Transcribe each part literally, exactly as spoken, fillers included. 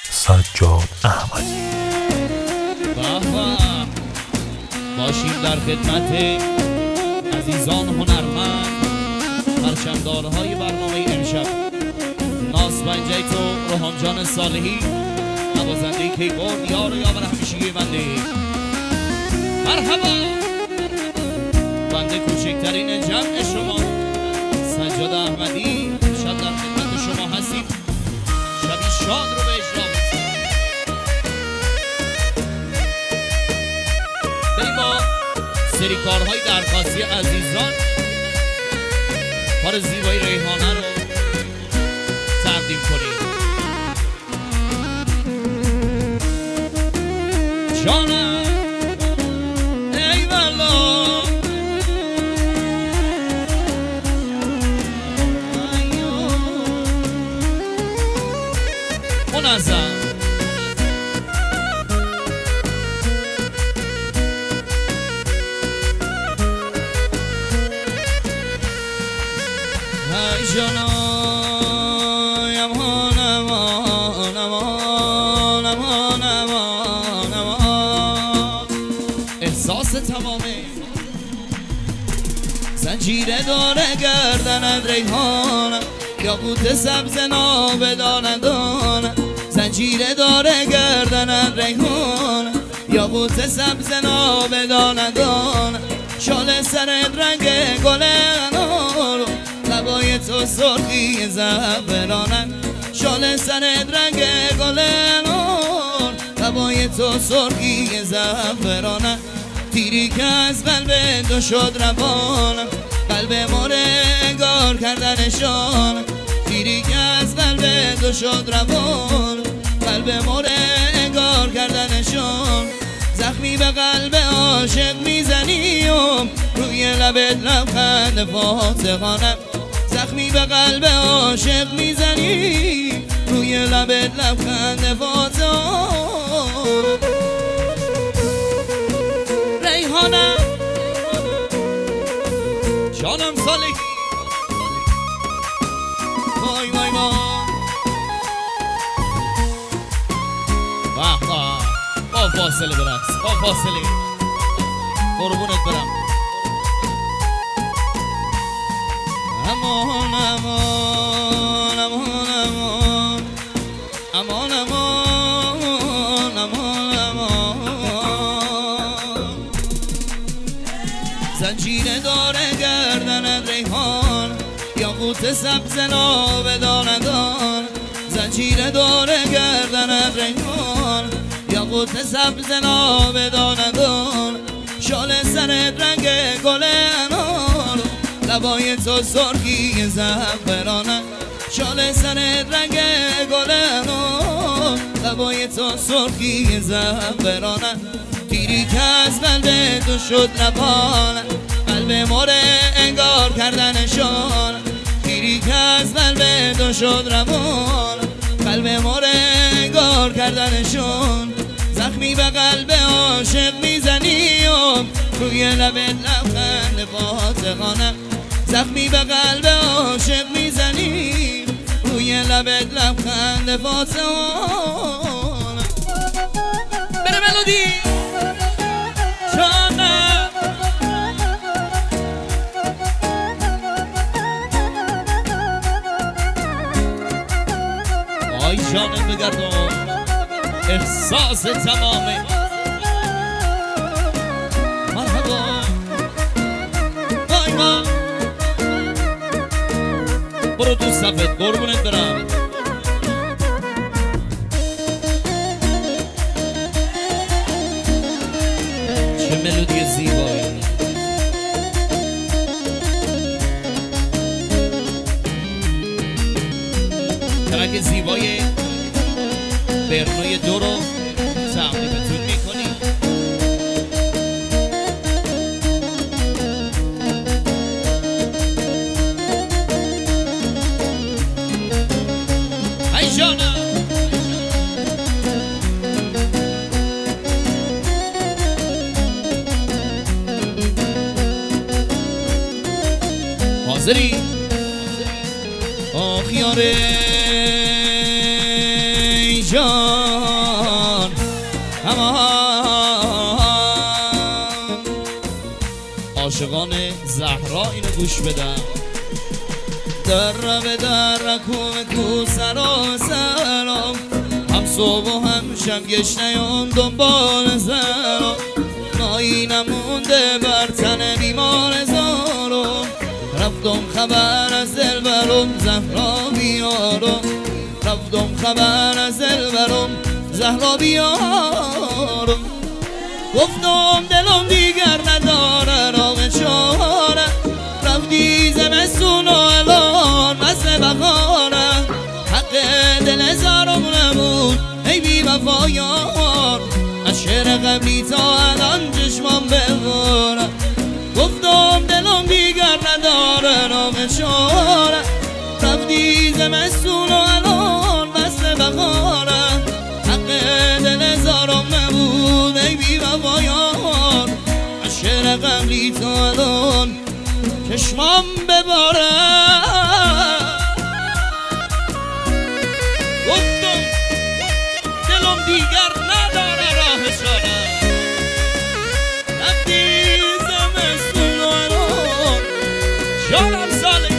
سجاد احمدی. باشیم در خدمت عزیزان هنرمند پرچمدارهای برنامه امشب، ناز بنجیت و روحان جان صالحی، نوازنده کیبورد یار و یاور همیشگی بنده. مرحبا بنده کوچکترین جمع شما سجاد احمدی، شب در خدمت شما هستیم. شبی شاد رو به اجرا بریم با سری کارهای درخواستی عزیزان کار زیبایی ریحانه رو تقدیم کنیم. جانم ای والا منظم جانم امان امان امان امان امان امان احساس تمامه زنجیره داره گردنت ریحانه، یاقوت سبز نابدانه دانه. زنجیره داره گردنت ریحانه، یاقوت سبز نابدانه دانه. شال سرت رنگ گل انارو، لبای تو سرخی زعفرانه. شال سرت رنگ گل انار، لبای تو سرخی زعفرانه. تیری که از قلب تو شد روانم، قلب ما رو انگار کردنشان. تیری که از قلب تو شد روان، قلب ما رو انگار کردنشان. زخمی به قلب عاشق میزنیم، روی لبت لبخند فاتحانم. زخمی به قلب عاشق میزنی، روی لبت لبخند فاتحانم. ریحانه جانم صالحی، وای وای وای واه واه. با فاصله برقص، با فاصله قربونت برم. امان امان امان امان امان امان امان امان. زنجیره داره گردنت ریحان، یاقوت سبز نابدانه دان. زنجیره داره گردنت ریحان، یاقوت سبز نابدانه دان. شال سرت رنگ گل انار، لبای تو سرخی زعفرانه. شال سرت رنگ گل انار، لبای تو سرخی زعفرانه. تیری که از قلب تو شد روانه، قلب ما رو انگار کردنشان. تیری که از قلب تو شد روان، قلب ما رو انگار کردنشان. زخمی به قلب عاشق میزنیم، روی لبت لبخند فاتحانه. زخمی به قلب عاشق میزنیم، روی لبت لبخند فاتحانه. بره ملودی جانم آی جانم بگردم، احساس تمامه. مرحبا وای ما برو تو صفت قربونت برم. چه ملودی زیبایی، ترک زیبای برنوی دو رو تقدیمتون میکنیم. ای جانم حاضری آخیاره جان امان. عاشقان زهرا اینو گوش بدن. در به در کوم کو سرا سرام، هم صبح و هم شب گشنیان دنبال زرام. مایی نمونده بر تن بیمار زارم، رفتم خبر از دلبرم زهرا بیارم. رفتم خبر از دلبرم زهرا بیارم. گفتم دلم دیگر نداره راه چاره، رفتی زمستون و الان مثل بهاره. حق دل زارم نبود ای بی وفا یار، از شعر قبلی تا الان چشمام بباره. گفتم دلم دیگر نداره راه چاره، رفتی زمستون و الان مثل بهاره. حق دل زارم نبود ای بی وفا یار، از شعر قبلی تا الان چشمام بباره. گفتم دلم دیگر نداره راه چاره، رفتی زمستون و الان جانم ساله.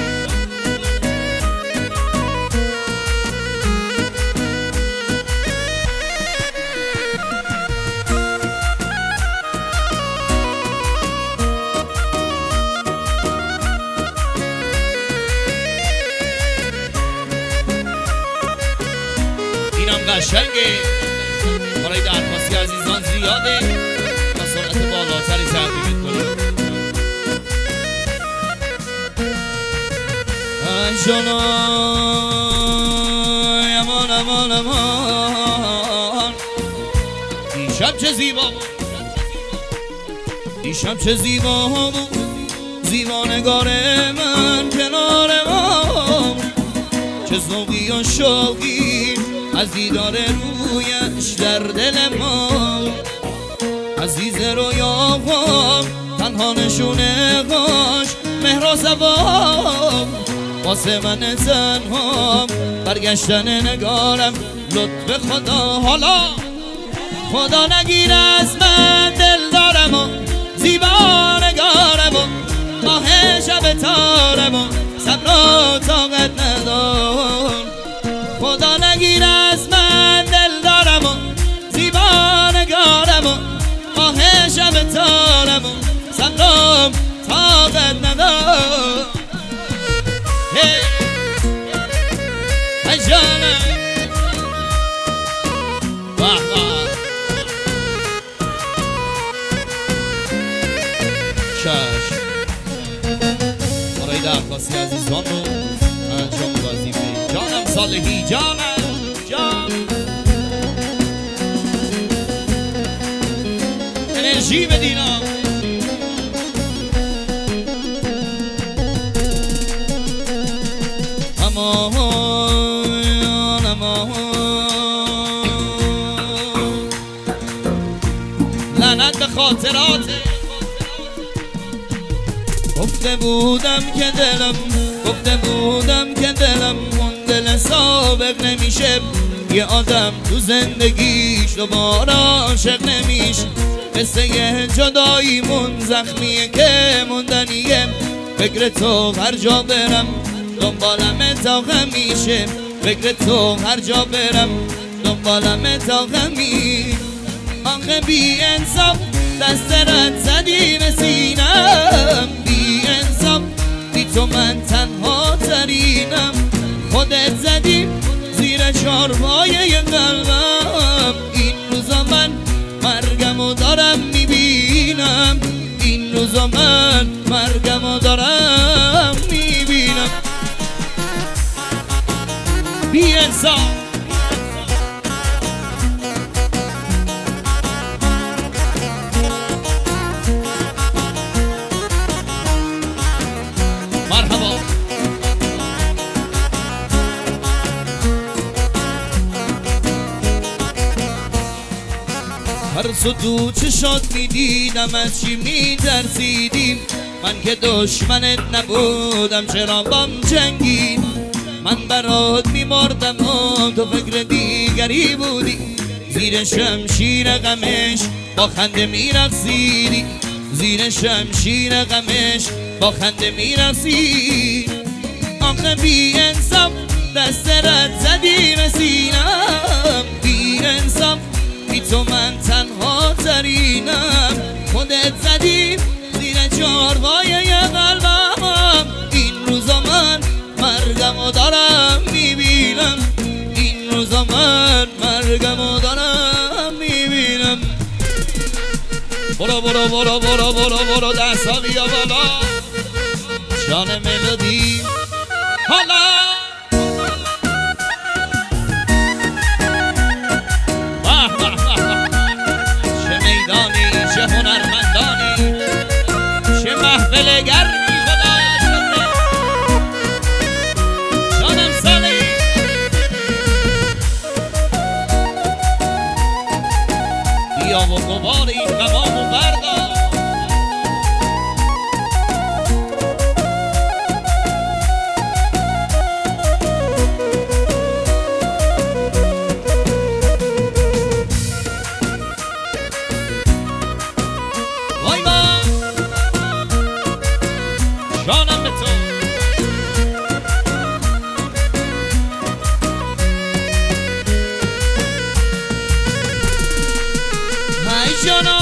اینم قشنگه برای درخواستی عزیزان زیاده و سرعت بالاتری تقدیم کنیم. جانای امان امان امان. دیشب چه زیبا بود، دیشب چه زیبا بود، زیبانگار من کنار ما. چه ذوقی و شوقی از دیدار رویش در دل ما. عزیز رویاهام تنها نشونه غاش مهر و ثواب، واسه من تنها برگشتن نگارم لطف خدا. حالا خدا نگیر از من دل دارم و زیبا نگارم و ماه شب تارم و صبر و طاقت ندار. خدا نگیر از من دل دارم و زیبا نگارم و ماه شب تارم و صبر و طاقت ندار. هی هی جانم واه واه. چشم برای درخواستی عزیزان رو انجام وظیفه. جانم صالحی جانم جان انرژی بدینا. امان امان لعنت به خاطرات. گفته بودم که دلم، گفته بودم که دلم اون دل سابق نمیشه. یه آدم تو زندگیش دوباره عاشق نمیشه. قصه جداییمون زخمیه که موندنیه. فکر تو هر جا برم دنبالم تا همیشه. فکر تو هر جا برم دنبالم تا همیشه. آخه بی انصاف دست رد زدی به سینم. بی انصاف بی تو من تنها ترینم. خودت زدی زیر چارپایه قلبم. این روزا من مرگمو دارم میبینم. این روزا من مرگمو دارم میبینم. بی انصاف مرحبا. هر سو تو چشات میدیدم از چی میترسیدیم. من که دشمنت نبودم چرا بام جنگید. من برات میمردم و تو فکر دیگری بودی، زیر شمشیر غمش با خنده میرقصیدی، زیر شمشیر غمش با خنده میرقصیدی. آخه بی انصاف دست رد زدی به سینم، بی انصاف بی تو من تنها ترینم. خودت زدی زیر چارپایه قلبم، این روزا من مرگمو دارم میبینم، این روزا من مرگمو دارم میبینم. برو برو برو برو برو برو دستا بیا بالا جان ملودی حالا. چه میدانی چه هنرمندانی چه محفل گرمی خدایا شده جانم سالی. بیا و غبار این غمامو بردار. جانم به تو های جانا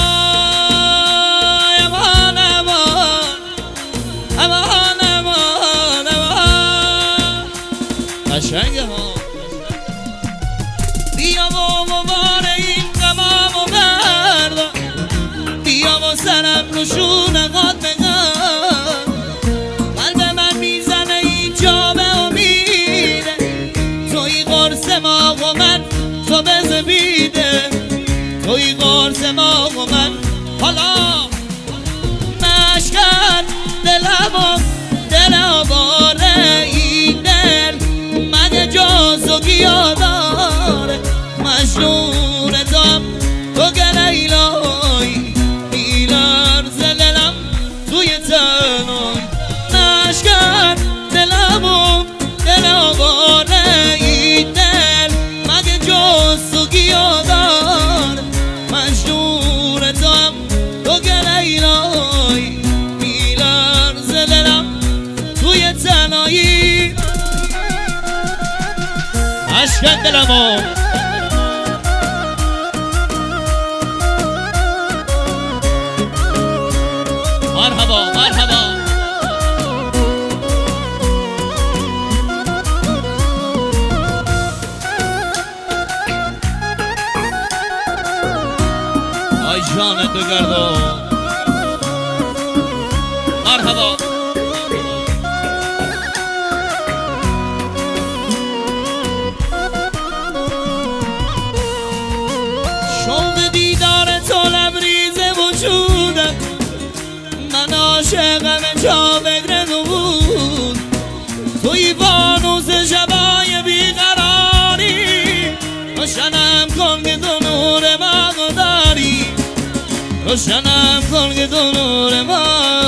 امان امان امان امان امان قشنگه ها. بیا و مبار این غمامو بردار، بیا و سرم نشون قد بگم. قلب من میزنه اینجا به امیده، توی قرص ما و من تو بزبیده، توی قرص ما و من. حالا مشکن دلم و دل آواره این دل مگه جز و گیا داره. مجنون دم تو گلیلای میلرز دلم توی تنای. مشکن دلم و دل آواره این دل مگه جز و گیا داره. مجنون دم تو گلیلای میلرز دلم توی تنایی. مشکن دلمو مرحبا مرحبا. آی جان تو گردو مرحبا. شوق دیدار تو لبریز وجودم، من عاشقم جا بگرد بود. توی فانوس شبای بیقراری، روشنم کن که تو نور ما داری، روشنم کن که تو نور ما